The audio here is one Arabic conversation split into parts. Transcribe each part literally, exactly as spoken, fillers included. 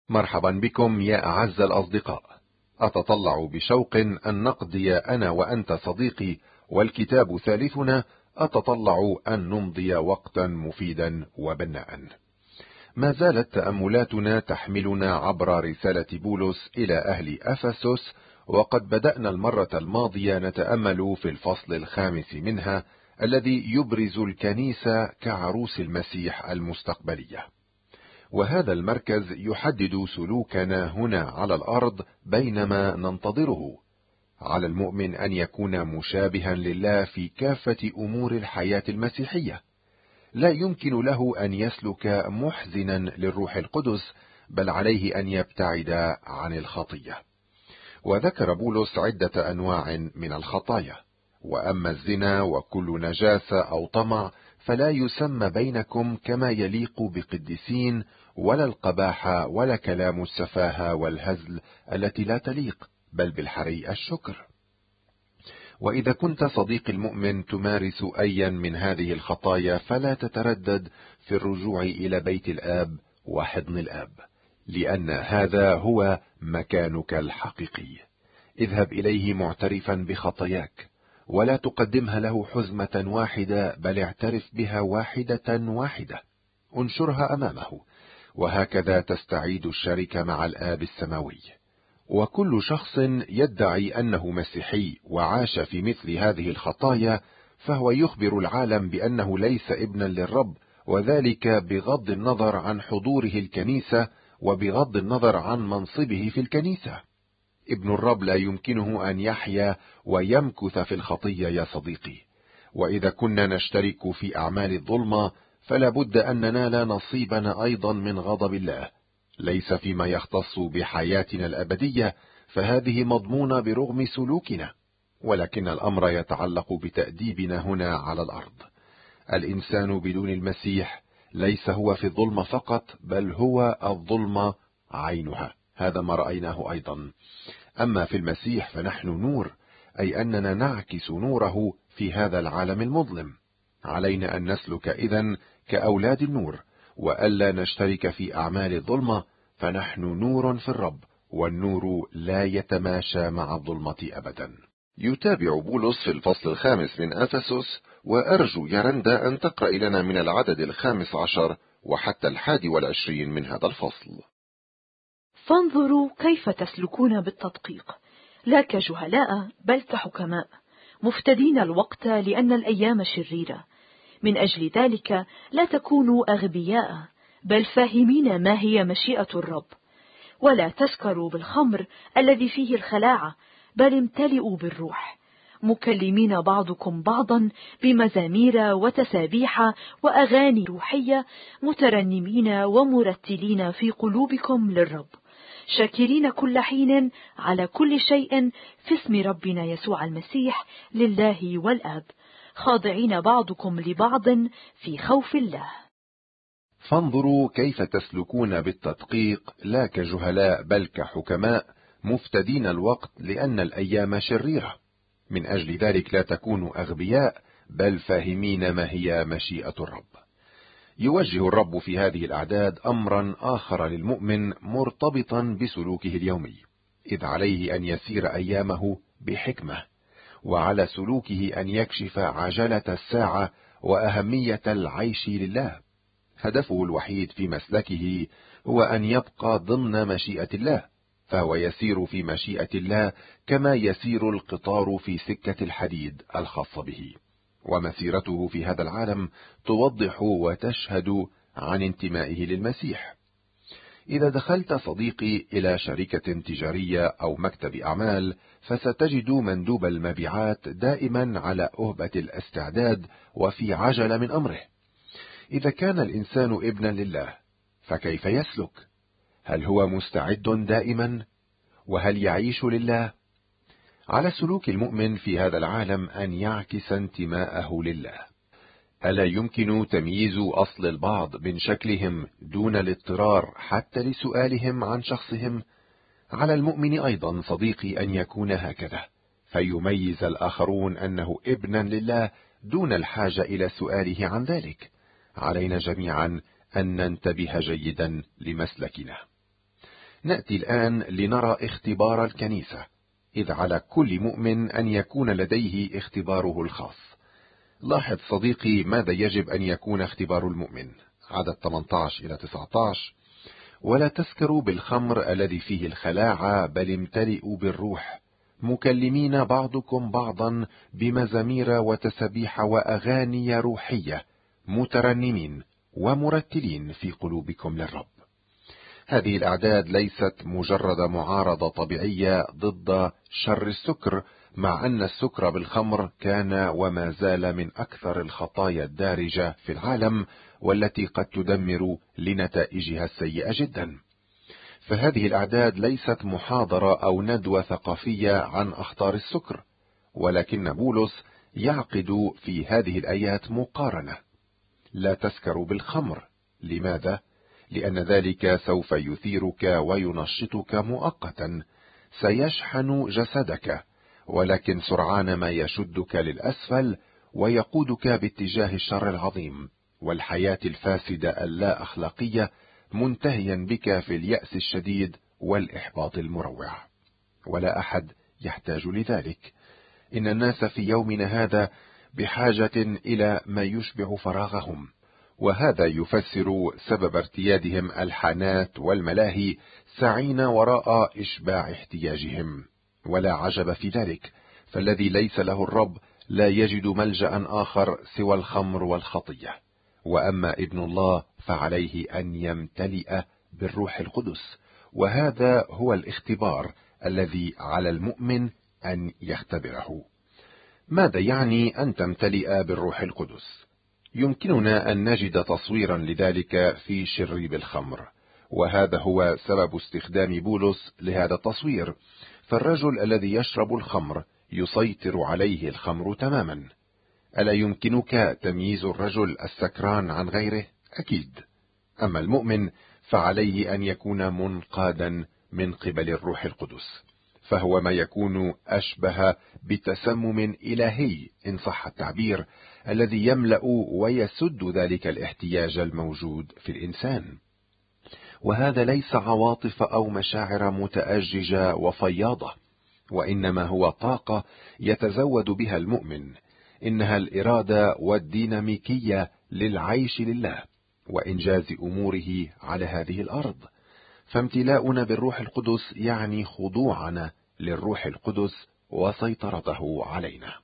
مرحبا بكم يا أعز الأصدقاء. أتطلع بشوق أن نقضي أنا وأنت صديقي والكتاب ثالثنا، أتطلع أن نمضي وقتا مفيدا وبناء. ما زالت تأملاتنا تحملنا عبر رسالة بولس إلى أهل أفسس، وقد بدأنا المرة الماضية نتأمل في الفصل الخامس منها الذي يبرز الكنيسة كعروس المسيح المستقبلية. وهذا المركز يحدد سلوكنا هنا على الأرض بينما ننتظره. على المؤمن أن يكون مشابها لله في كافة أمور الحياة المسيحية. لا يمكن له أن يسلك محزنا للروح القدس، بل عليه أن يبتعد عن الخطية. وذكر بولس عدة أنواع من الخطايا، وأما الزنا وكل نجاسة أو طمع فلا يسمى بينكم كما يليق بقديسين، ولا القباحة ولا كلام السفاهة والهزل التي لا تليق، بل بالحري الشكر. وإذا كنت صديق المؤمن تمارس أيا من هذه الخطايا فلا تتردد في الرجوع إلى بيت الآب وحضن الآب، لأن هذا هو مكانك الحقيقي. اذهب إليه معترفا بخطاياك، ولا تقدمها له حزمة واحدة، بل اعترف بها واحدة واحدة، انشرها أمامه، وهكذا تستعيد الشركة مع الآب السماوي. وكل شخص يدعي أنه مسيحي وعاش في مثل هذه الخطايا فهو يخبر العالم بأنه ليس ابنا للرب، وذلك بغض النظر عن حضوره الكنيسة وبغض النظر عن منصبه في الكنيسة. ابن الرب لا يمكنه أن يحيا ويمكث في الخطية يا صديقي. وإذا كنا نشترك في أعمال الظلمة فلا بد أن ننال نصيبنا أيضا من غضب الله، ليس فيما يختص بحياتنا الأبدية فهذه مضمونة برغم سلوكنا، ولكن الأمر يتعلق بتأديبنا هنا على الأرض. الإنسان بدون المسيح ليس هو في الظلمة فقط، بل هو الظلمة عينها، هذا ما رأيناه أيضا. أما في المسيح فنحن نور، أي أننا نعكس نوره في هذا العالم المظلم. علينا أن نسلك إذن كأولاد النور، وألا نشترك في أعمال الظلمة، فنحن نور في الرب، والنور لا يتماشى مع الظلمة أبدا. يتابع بولس في الفصل الخامس من أفسس، وأرجو يا رندا أن تقرأ لنا من العدد الخامس عشر وحتى الحادي والعشرين من هذا الفصل. فانظروا كيف تسلكون بالتدقيق، لا كجهلاء بل كحكماء، مفتدين الوقت لأن الأيام شريرة. من أجل ذلك لا تكونوا أغبياء، بل فاهمين ما هي مشيئة الرب. ولا تسكروا بالخمر الذي فيه الخلاعة، بل امتلئوا بالروح، مكلمين بعضكم بعضا بمزامير وتسابيح وأغاني روحية، مترنمين ومرتلين في قلوبكم للرب، شاكرين كل حين على كل شيء في اسم ربنا يسوع المسيح لله والآب، خاضعين بعضكم لبعض في خوف الله. فانظروا كيف تسلكون بالتدقيق، لا كجهلاء بل كحكماء، مفتدين الوقت لأن الأيام شريرة. من أجل ذلك لا تكونوا أغبياء، بل فاهمين ما هي مشيئة الرب. يوجه الرب في هذه الأعداد أمرا آخر للمؤمن مرتبطا بسلوكه اليومي، إذ عليه أن يسير أيامه بحكمة، وعلى سلوكه أن يكشف عجلة الساعة وأهمية العيش لله. هدفه الوحيد في مسلكه هو أن يبقى ضمن مشيئة الله، فهو يسير في مشيئة الله كما يسير القطار في سكة الحديد الخاصة به. ومسيرته في هذا العالم توضح وتشهد عن انتمائه للمسيح. إذا دخلت صديقي إلى شركة تجارية أو مكتب أعمال فستجد مندوب المبيعات دائما على أهبة الاستعداد وفي عجلة من أمره. إذا كان الإنسان ابنا لله فكيف يسلك؟ هل هو مستعد دائما؟ وهل يعيش لله؟ على سلوك المؤمن في هذا العالم أن يعكس انتماءه لله. ألا يمكن تمييز أصل البعض من شكلهم دون الاضطرار حتى لسؤالهم عن شخصهم؟ على المؤمن أيضا صديقي أن يكون هكذا، فيميز الآخرون أنه ابنا لله دون الحاجة إلى سؤاله عن ذلك. علينا جميعا أن ننتبه جيدا لمسلكنا. نأتي الآن لنرى اختبار الكنيسة، إذ على كل مؤمن أن يكون لديه اختباره الخاص. لاحظ صديقي ماذا يجب أن يكون اختبار المؤمن. عدد ثمانية عشر إلى تسعة عشر: ولا تسكروا بالخمر الذي فيه الخلاعة، بل امتلئوا بالروح، مكلمين بعضكم بعضا بمزامير وتسبيح وأغاني روحية، مترنمين ومرتلين في قلوبكم للرب. هذه الأعداد ليست مجرد معارضة طبيعية ضد شر السكر، مع أن السكر بالخمر كان وما زال من أكثر الخطايا الدارجة في العالم، والتي قد تدمر لنتائجها السيئة جدا. فهذه الأعداد ليست محاضرة أو ندوة ثقافية عن أخطار السكر، ولكن بولس يعقد في هذه الآيات مقارنة. لا تسكروا بالخمر. لماذا؟ لأن ذلك سوف يثيرك وينشطك مؤقتا، سيشحن جسدك، ولكن سرعان ما يشدك للأسفل ويقودك باتجاه الشر العظيم والحياة الفاسدة اللا أخلاقية، منتهيا بك في اليأس الشديد والإحباط المروع. ولا أحد يحتاج لذلك. إن الناس في يومنا هذا بحاجة إلى ما يشبع فراغهم، وهذا يفسر سبب ارتيادهم الحانات والملاهي، سعين وراء إشباع احتياجهم. ولا عجب في ذلك، فالذي ليس له الرب لا يجد ملجأ آخر سوى الخمر والخطية. وأما ابن الله فعليه أن يمتلئ بالروح القدس، وهذا هو الاختبار الذي على المؤمن أن يختبره. ماذا يعني أن تمتلئ بالروح القدس؟ يمكننا أن نجد تصويرا لذلك في شريب الخمر، وهذا هو سبب استخدام بولس لهذا التصوير. فالرجل الذي يشرب الخمر يسيطر عليه الخمر تماما. ألا يمكنك تمييز الرجل السكران عن غيره؟ أكيد. أما المؤمن فعليه أن يكون منقادا من قبل الروح القدس، فهو ما يكون أشبه بتسمم إلهي إن صح التعبير، الذي يملأ ويسد ذلك الاحتياج الموجود في الإنسان. وهذا ليس عواطف أو مشاعر متأججة وفياضة، وإنما هو طاقة يتزود بها المؤمن. إنها الإرادة والديناميكية للعيش لله وإنجاز أموره على هذه الأرض. فامتلاؤنا بالروح القدس يعني خضوعنا للروح القدس وسيطرته علينا.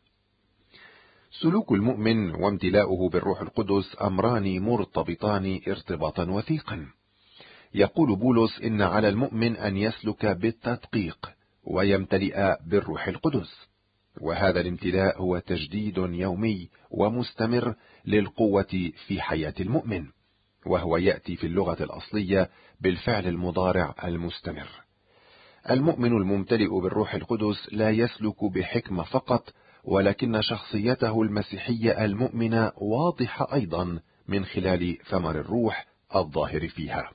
سلوك المؤمن وامتلاؤه بالروح القدس أمران مرتبطان ارتباطا وثيقا. يقول بولس إن على المؤمن أن يسلك بالتدقيق ويمتلئ بالروح القدس، وهذا الامتلاء هو تجديد يومي ومستمر للقوة في حياة المؤمن، وهو يأتي في اللغة الأصلية بالفعل المضارع المستمر. المؤمن الممتلئ بالروح القدس لا يسلك بحكمة فقط، ولكن شخصيته المسيحية المؤمنة واضحة أيضا من خلال ثمر الروح الظاهر فيها.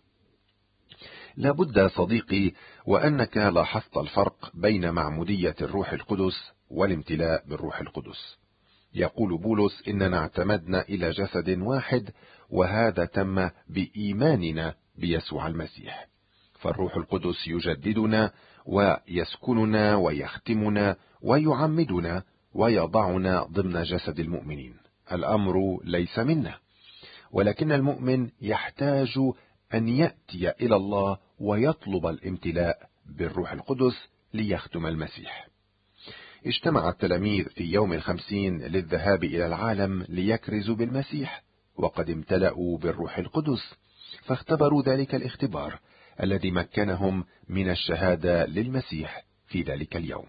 لابد صديقي وأنك لاحظت الفرق بين معمودية الروح القدس والامتلاء بالروح القدس. يقول بولس إننا اعتمدنا إلى جسد واحد، وهذا تم بإيماننا بيسوع المسيح. فالروح القدس يجددنا ويسكننا ويختمنا ويعمدنا ويضعنا ضمن جسد المؤمنين. الأمر ليس منا، ولكن المؤمن يحتاج أن يأتي إلى الله ويطلب الامتلاء بالروح القدس ليختم المسيح. اجتمع التلاميذ في يوم الخمسين للذهاب إلى العالم ليكرزوا بالمسيح، وقد امتلأوا بالروح القدس، فاختبروا ذلك الاختبار الذي مكنهم من الشهادة للمسيح في ذلك اليوم.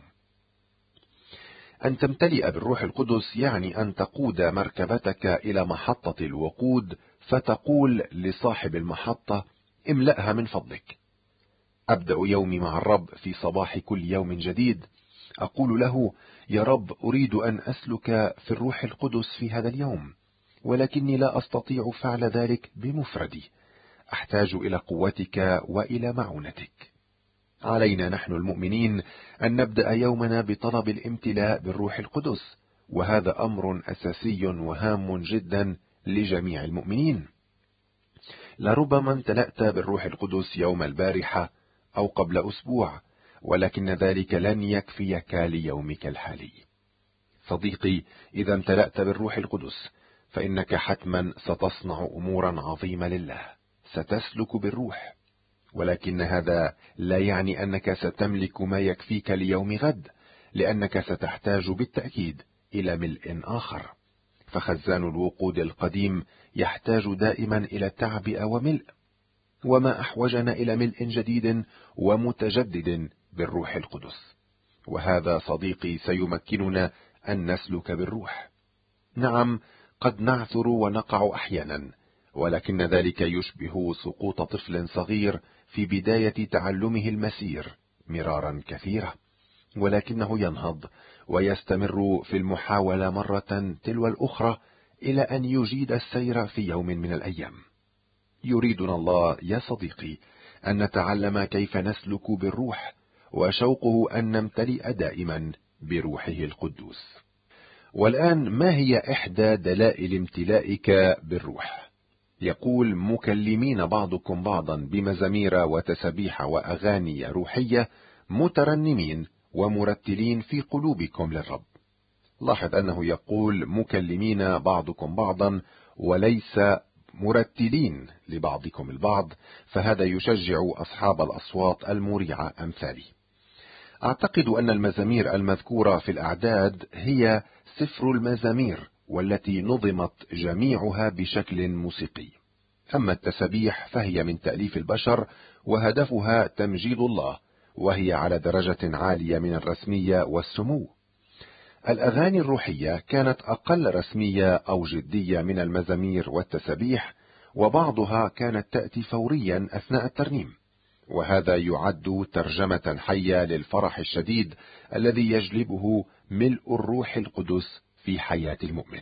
أن تمتلئ بالروح القدس يعني أن تقود مركبتك إلى محطة الوقود، فتقول لصاحب المحطة: املأها من فضلك. أبدأ يومي مع الرب في صباح كل يوم جديد، أقول له: يا رب، أريد أن أسلك في الروح القدس في هذا اليوم، ولكني لا أستطيع فعل ذلك بمفردي، أحتاج إلى قوتك وإلى معونتك. علينا نحن المؤمنين أن نبدأ يومنا بطلب الامتلاء بالروح القدس، وهذا أمر أساسي وهام جدا لجميع المؤمنين. لربما امتلأت بالروح القدس يوم البارحة أو قبل أسبوع، ولكن ذلك لن يكفيك ليومك الحالي. صديقي، إذا امتلأت بالروح القدس فإنك حتما ستصنع أمورا عظيمة لله، ستسلك بالروح، ولكن هذا لا يعني أنك ستملك ما يكفيك ليوم غد، لأنك ستحتاج بالتأكيد إلى ملء آخر، فخزان الوقود القديم يحتاج دائما إلى تعبئة وملء، وما أحوجنا إلى ملء جديد ومتجدد بالروح القدس، وهذا صديقي سيمكننا أن نسلك بالروح. نعم، قد نعثر ونقع أحيانا، ولكن ذلك يشبه سقوط طفل صغير في بداية تعلمه المسير مرارا كثيرة، ولكنه ينهض ويستمر في المحاولة مرة تلو الأخرى إلى أن يجيد السير في يوم من الأيام. يريدنا الله يا صديقي أن نتعلم كيف نسلك بالروح، وشوقه أن نمتلئ دائما بروحه القدوس. والآن، ما هي إحدى دلائل امتلائك بالروح؟ يقول: مكلمين بعضكم بعضا بمزامير وتسبيح وأغاني روحية، مترنمين ومرتلين في قلوبكم للرب. لاحظ أنه يقول مكلمين بعضكم بعضا وليس مرتلين لبعضكم البعض، فهذا يشجع أصحاب الأصوات المريعة أمثالي. أعتقد أن المزامير المذكورة في الأعداد هي سفر المزامير، والتي نظمت جميعها بشكل موسيقي. أما التسبيح فهي من تأليف البشر، وهدفها تمجيد الله، وهي على درجة عالية من الرسمية والسمو. الأغاني الروحية كانت أقل رسمية أو جدية من المزامير والتسبيح، وبعضها كانت تأتي فوريا أثناء الترنيم، وهذا يعد ترجمة حية للفرح الشديد الذي يجلبه ملء الروح القدس في حياة المؤمن.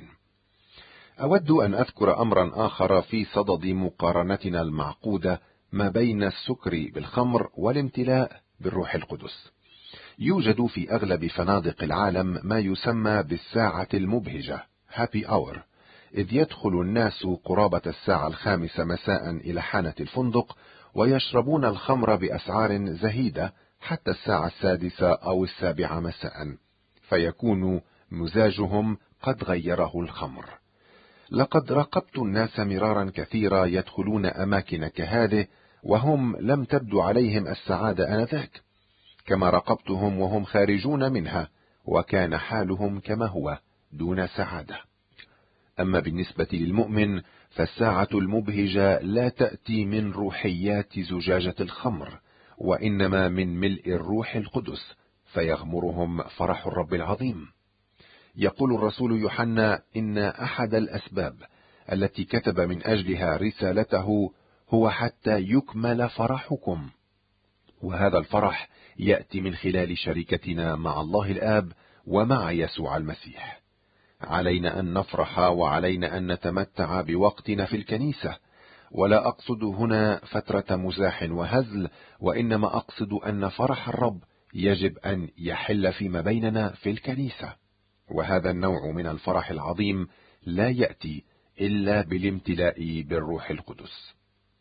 أود أن أذكر أمرا آخر في صدد مقارنتنا المعقودة ما بين السكر بالخمر والامتلاء بالروح القدس. يوجد في أغلب فنادق العالم ما يسمى بالساعة المبهجة هابي أور، إذ يدخل الناس قرابة الساعة الخامسة مساء إلى حانة الفندق ويشربون الخمر بأسعار زهيدة حتى الساعة السادسة أو السابعة مساء، فيكون مزاجهم قد غيره الخمر. لقد راقبت الناس مرارا كثيرا يدخلون أماكن كهذه وهم لم تبدو عليهم السعادة آنذاك، كما راقبتهم وهم خارجون منها وكان حالهم كما هو دون سعادة. أما بالنسبة للمؤمن فالساعة المبهجة لا تأتي من روحيات زجاجة الخمر، وإنما من ملء الروح القدس، فيغمرهم فرح الرب العظيم. يقول الرسول يوحنا إن أحد الأسباب التي كتب من أجلها رسالته هو حتى يكمل فرحكم، وهذا الفرح يأتي من خلال شركتنا مع الله الآب ومع يسوع المسيح. علينا أن نفرح وعلينا أن نتمتع بوقتنا في الكنيسة، ولا أقصد هنا فترة مزاح وهزل، وإنما أقصد أن فرح الرب يجب أن يحل فيما بيننا في الكنيسة، وهذا النوع من الفرح العظيم لا يأتي إلا بالامتلاء بالروح القدس.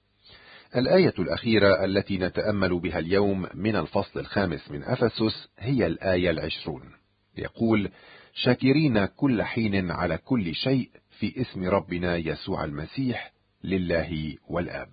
الآية الأخيرة التي نتأمل بها اليوم من الفصل الخامس من أفسس هي الآية العشرون. يقول: شاكرين كل حين على كل شيء في اسم ربنا يسوع المسيح لله والآب.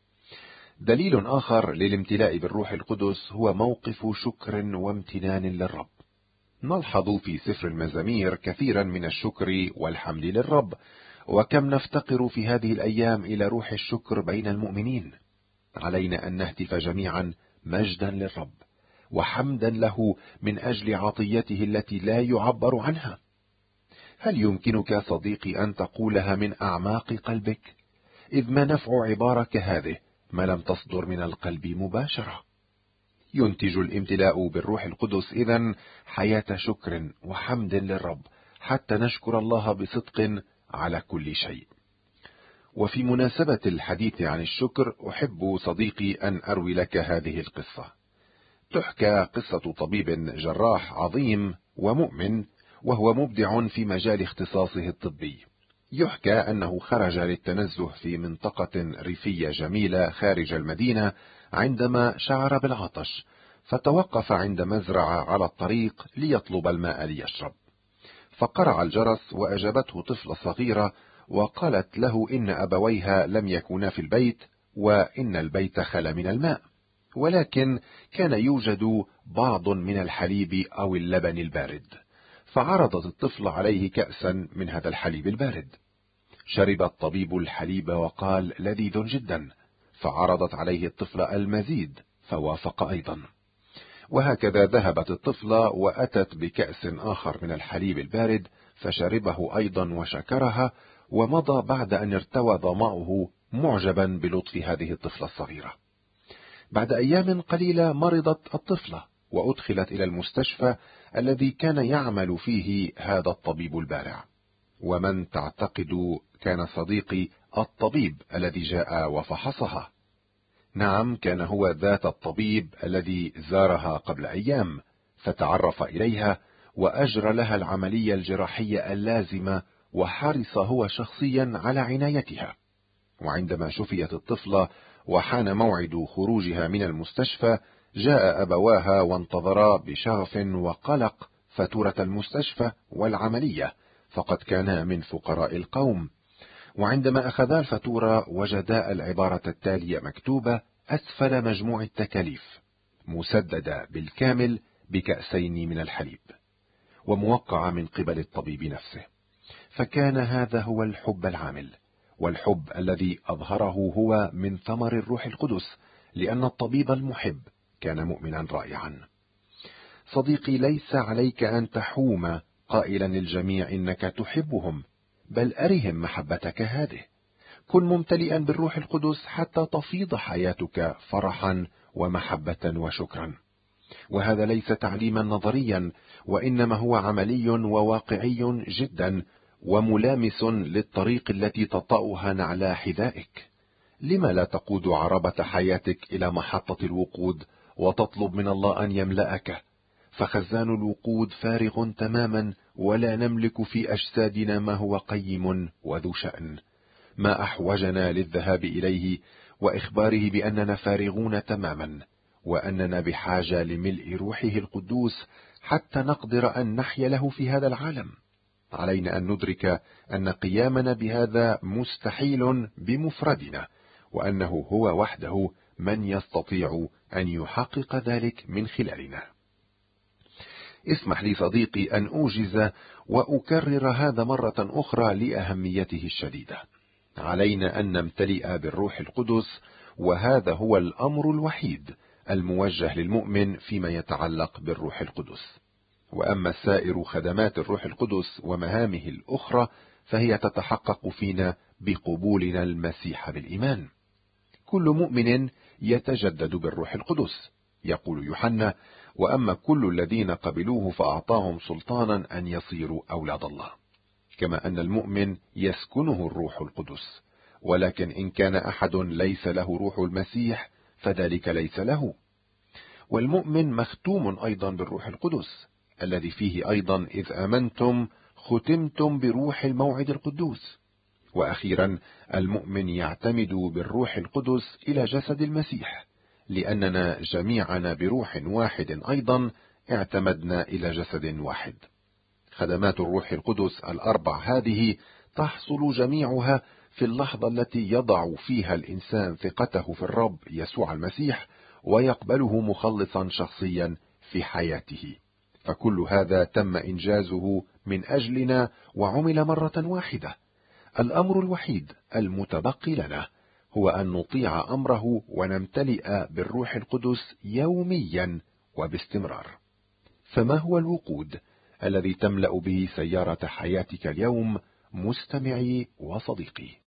دليل آخر للامتلاء بالروح القدس هو موقف شكر وامتنان للرب. نلحظ في سفر المزامير كثيرا من الشكر والحمد للرب، وكم نفتقر في هذه الأيام إلى روح الشكر بين المؤمنين. علينا أن نهتف جميعا مجدا للرب وحمدا له من أجل عطيته التي لا يعبر عنها. هل يمكنك صديقي أن تقولها من أعماق قلبك؟ إذ ما نفع عبارة كهذه ما لم تصدر من القلب مباشرة. ينتج الامتلاء بالروح القدس إذن حياة شكر وحمد للرب، حتى نشكر الله بصدق على كل شيء. وفي مناسبة الحديث عن الشكر أحب صديقي أن أروي لك هذه القصة. تحكى قصة طبيب جراح عظيم ومؤمن، وهو مبدع في مجال اختصاصه الطبي. يحكى أنه خرج للتنزه في منطقة ريفية جميلة خارج المدينة عندما شعر بالعطش، فتوقف عند مزرعة على الطريق ليطلب الماء ليشرب. فقرع الجرس، وأجابته طفلة صغيرة وقالت له إن أبويها لم يكونا في البيت، وإن البيت خلا من الماء، ولكن كان يوجد بعض من الحليب أو اللبن البارد. فعرضت الطفل عليه كأسا من هذا الحليب البارد. شرب الطبيب الحليب وقال: لذيذ جدا. فعرضت عليه الطفلة المزيد، فوافق أيضا. وهكذا ذهبت الطفلة وأتت بكأس آخر من الحليب البارد، فشربه أيضا وشكرها، ومضى بعد أن ارتوى ظمأه معجبا بلطف هذه الطفلة الصغيرة. بعد أيام قليلة مرضت الطفلة، وأدخلت إلى المستشفى الذي كان يعمل فيه هذا الطبيب البارع. ومن تعتقد كان صديقي الطبيب الذي جاء وفحصها؟ نعم، كان هو ذات الطبيب الذي زارها قبل أيام، فتعرف إليها وأجرى لها العملية الجراحية اللازمة، وحرص هو شخصيا على عنايتها. وعندما شفيت الطفلة وحان موعد خروجها من المستشفى، جاء أبواها وانتظرا بشغف وقلق فاتورة المستشفى والعملية، فقد كانا من فقراء القوم. وعندما أخذا الفاتورة وجدا العبارة التالية مكتوبة أسفل مجموع التكاليف، مسددة بالكامل بكأسين من الحليب، وموقعة من قبل الطبيب نفسه. فكان هذا هو الحب العامل، والحب الذي أظهره هو من ثمر الروح القدس، لأن الطبيب المحب كان مؤمنا رائعا. صديقي، ليس عليك أن تحوم قائلا للجميع إنك تحبهم، بل أرهم محبتك هذه. كن ممتلئا بالروح القدس حتى تفيض حياتك فرحا ومحبة وشكرا. وهذا ليس تعليما نظريا، وإنما هو عملي وواقعي جدا، وملامس للطريق التي تطأها نعلا حذائك. لما لا تقود عربة حياتك إلى محطة الوقود وتطلب من الله أن يملأك؟ فخزان الوقود فارغ تماما، ولا نملك في أجسادنا ما هو قيم وذو شأن. ما أحوجنا للذهاب إليه وإخباره بأننا فارغون تماما، وأننا بحاجة لملء روحه القدوس حتى نقدر أن نحيا له في هذا العالم. علينا أن ندرك أن قيامنا بهذا مستحيل بمفردنا، وأنه هو وحده من يستطيع أن يحقق ذلك من خلالنا. اسمح لي صديقي أن أوجز وأكرر هذا مرة أخرى لأهميته الشديدة. علينا أن نمتلئ بالروح القدس، وهذا هو الأمر الوحيد الموجه للمؤمن فيما يتعلق بالروح القدس. وأما سائر خدمات الروح القدس ومهامه الأخرى فهي تتحقق فينا بقبولنا المسيح بالإيمان. كل مؤمن يتجدد بالروح القدس، يقول يوحنا: وأما كل الذين قبلوه فأعطاهم سلطانا أن يصيروا أولاد الله. كما أن المؤمن يسكنه الروح القدس، ولكن إن كان أحد ليس له روح المسيح فذلك ليس له. والمؤمن مختوم أيضا بالروح القدس، الذي فيه أيضا إذ آمنتم ختمتم بروح الموعد القدوس. وأخيرا المؤمن يعتمد بالروح القدس إلى جسد المسيح، لأننا جميعنا بروح واحد أيضا اعتمدنا إلى جسد واحد. خدمات الروح القدس الأربع هذه تحصل جميعها في اللحظة التي يضع فيها الإنسان ثقته في الرب يسوع المسيح ويقبله مخلصا شخصيا في حياته. فكل هذا تم إنجازه من أجلنا وعمل مرة واحدة. الأمر الوحيد المتبقي لنا هو أن نطيع أمره ونمتلئ بالروح القدس يوميا وباستمرار. فما هو الوقود الذي تملأ به سيارة حياتك اليوم مستمعي وصديقي؟